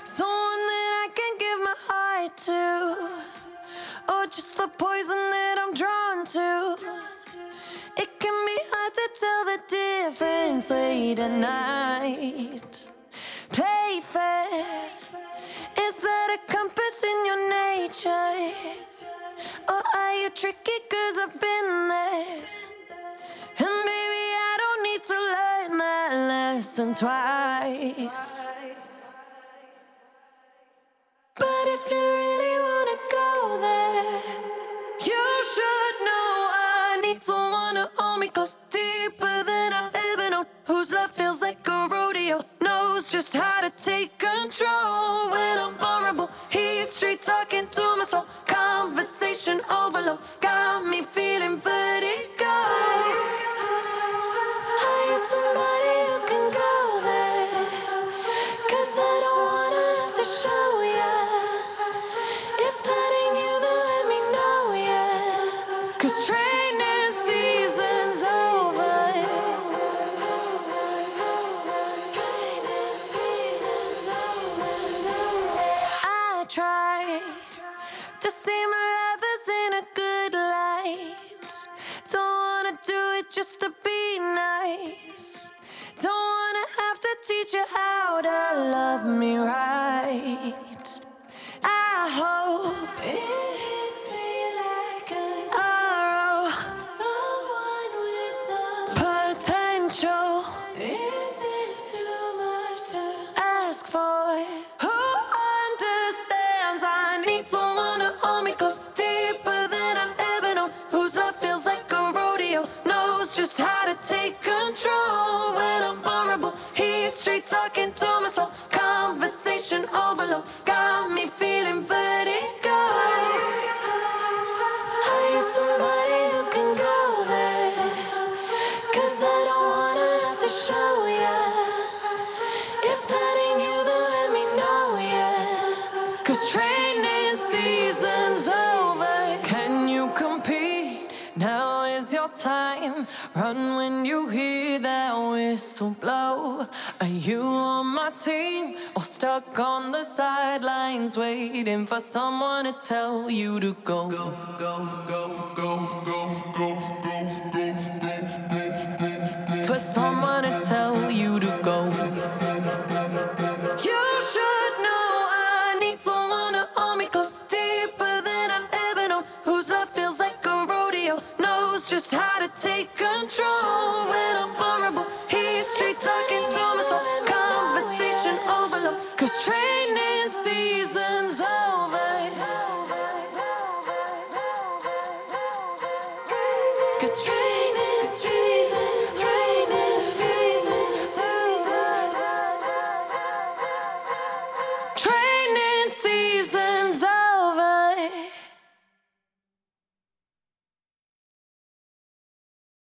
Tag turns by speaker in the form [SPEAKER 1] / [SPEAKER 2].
[SPEAKER 1] Someone that I can give my heart to, or just the poison that I'm drawn to. It can be hard to tell the difference late at night. Play fair. Is that a compass in your nature? Or are you tricky? 'Cause I've been there. And baby, I don't need to learn that lesson twice. But if you really wanna go there, you should know I need someone to hold me close, deeper than I've ever known. Whose love feels like a rodeo, knows just how to take control. When I'm vulnerable, he's straight talking to my soul. Conversation overload, got me feeling vertigo. Are you somebody who can go there? 'Cause I don't wanna have to show ya. If that ain't you, then let me know, yeah. 'Cause training season's over. Training season's over. I try to see my lovers in a good light. Don't wanna do it just to be nice. Don't wanna have to teach you how to love me right. I hope it hits me like an arrow. Someone with some potential. Is it too much to ask for? Who understands? I need someone to hold me close, deeper than I've ever known. Whose love feels like a rodeo, knows just how to take control. When I'm vulnerable, he's straight talking to my soul. Conversation overload, got me feeling vertigo. Are you somebody who can go there? 'Cause I don't wanna have to show ya. If that ain't you, then let me know, yeah. 'Cause training season's over. Can you compete? Now is your time. Run when you hear that whistle blow. Are you on my team or stuck on the sidelines waiting for someone to tell you to go? Go, go, go, go, go, go, go, go, go. For someone to tell you to go. You should know I need someone to hold me close, deeper than I've ever known. Whose love feels like a rodeo, knows just how to take control. When I'm vulnerable, he's straight talking to my soul. Conversation overload, 'cause training season's over. 'Cause training